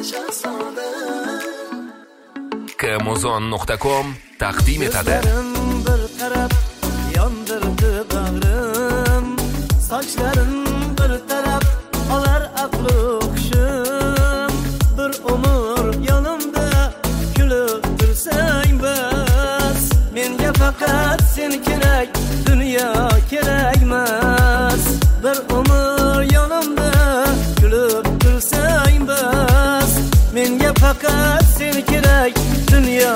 kmuzon.com taqdim etadi. Bir taraf yondirdi bag'rim, sochlarim bir taraf olar aqli hushim. Bir umr yonimda kulib tursang bas, menga faqat sen kerak, dunyo kerakmas. Bir umr yonimda kulib tursang bas, menga faqat sen kerak, dunyo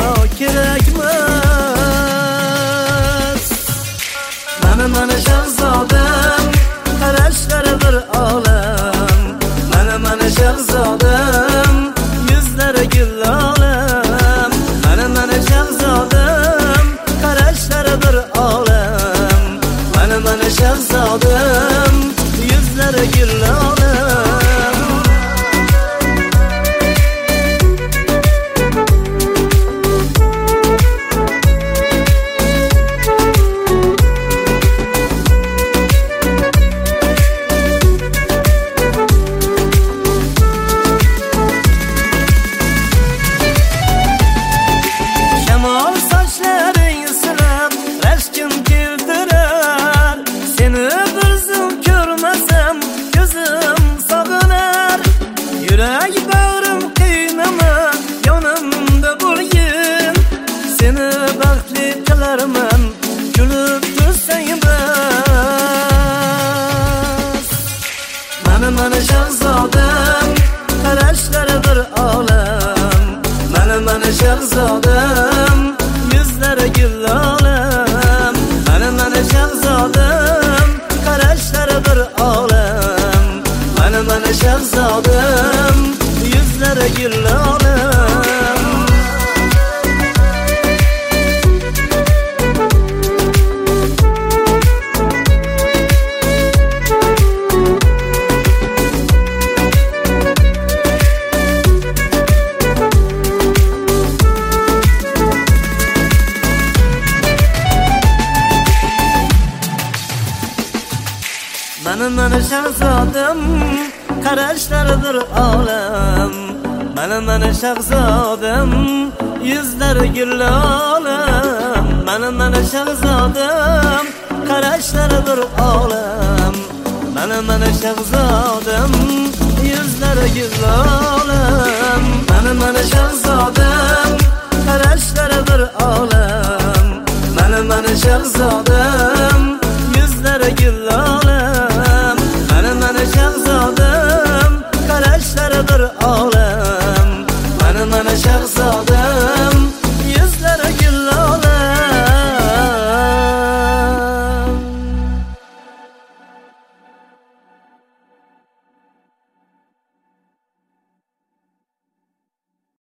kerakmas. Mana shahzodam, qarashlari bir olam. Mana shahzodam, yuzlari gul olam. Mana shahzodam, qarashlari bir olam. Mana shahzodam, yuzlari gul olam. Mana shahzodam, qarashlari bir olam. Mana shahzodam, yuzlari gul olam. Mana shahzodam, qarashlari bir olam. Mana shahzodam, yuzlari gul olam. Mana shahzodam, qarashlari bir olam. Mana shahzodam, yuzlari gul olam. Mana shahzodam, qarashlari bir olam. Mana shahzodam, yuzlari gul olam. Mana shahzodam, qarashlari bir olam. Mana shahzodam, yuzlari gul olam.